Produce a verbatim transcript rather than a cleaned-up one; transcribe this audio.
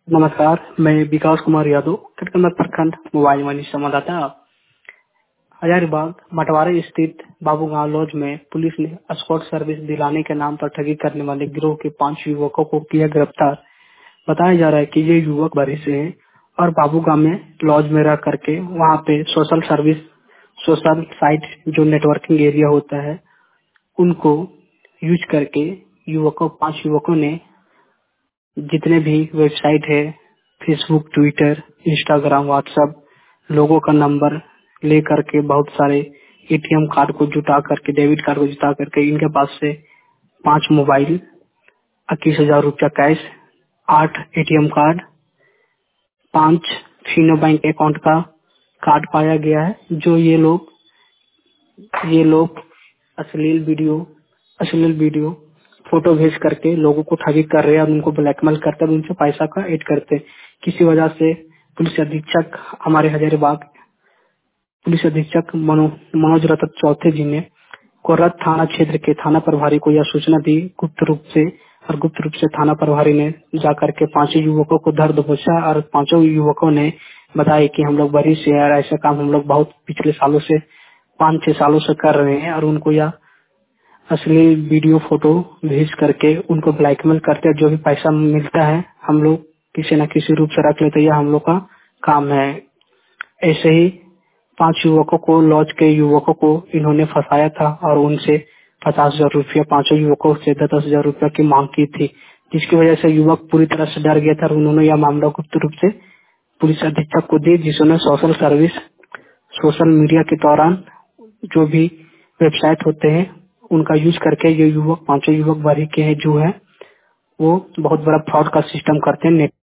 नमस्कार, मैं विकास कुमार यादव कटकमत प्रखंड मोबाइल मनी संवाददाता। हजारीबाग मटवारे स्थित बाबू गांव लॉज में पुलिस ने एस्कॉर्ट सर्विस दिलाने के नाम पर ठगी करने वाले गिरोह के पांच युवकों को किया गिरफ्तार। बताया जा रहा है कि ये युवक बरी से हैं और बाबू गांव में लॉज में रह करके वहां पे सोशल सर्विस सोशल साइट जो नेटवर्किंग एरिया होता है उनको यूज करके युवकों पांच युवकों ने जितने भी वेबसाइट है फेसबुक, ट्विटर, इंस्टाग्राम, व्हाट्सएप, लोगों का नंबर ले करके बहुत सारे एटीएम कार्ड को जुटा करके डेबिट कार्ड को जुटा करके इनके पास से पांच मोबाइल, इक्कीस हजार रुपया कैश, आठ एटीएम कार्ड, पांच फिनो बैंक अकाउंट का कार्ड पाया गया है। जो ये लोग ये लोग अश्लील वीडियो अश्लील वीडियो फोटो भेज करके लोगों को ठगी कर रहे हैं और उनको ब्लैकमेल करते हैं, उनसे पैसा का ऐड करते हैं। किसी वजह से पुलिस अधीक्षक हमारे हजारीबाग पुलिस अधीक्षक मनो, मनोज रतन चौथे जी ने कोरत थाना क्षेत्र के थाना प्रभारी को यह सूचना दी गुप्त रूप से और गुप्त रूप से थाना प्रभारी ने जाकर के पांचों युवकों को धर दबोचा और पांचों युवकों ने बताया कि हम लोग बरी से और ऐसा काम हम लोग बहुत पिछले सालों से पाँच छह सालों से कर रहे हैं और उनको यह अश्लील वीडियो फोटो भेज करके उनको ब्लैकमेल करते हैं। जो भी पैसा मिलता है हम लोग किसी न किसी रूप से रख लेते हैं, यह हम लोग का काम है। ऐसे ही पांच युवकों को लॉज के युवकों को इन्होंने फंसाया था और उनसे पचास हजार रूपया पांचों युवकों से दस दस हजार रूपया की मांग की थी, जिसकी वजह से युवक पूरी तरह से डर गया था और उन्होंने यह मामला गुप्त रूप से पुलिस अधीक्षक को दी, जिसने सोशल सर्विस सोशल मीडिया के दौरान जो भी वेबसाइट होते हैं उनका यूज करके ये युवक पांचों युवक बारी के हैं जो है वो बहुत बड़ा फ्रॉड का सिस्टम करते हैं।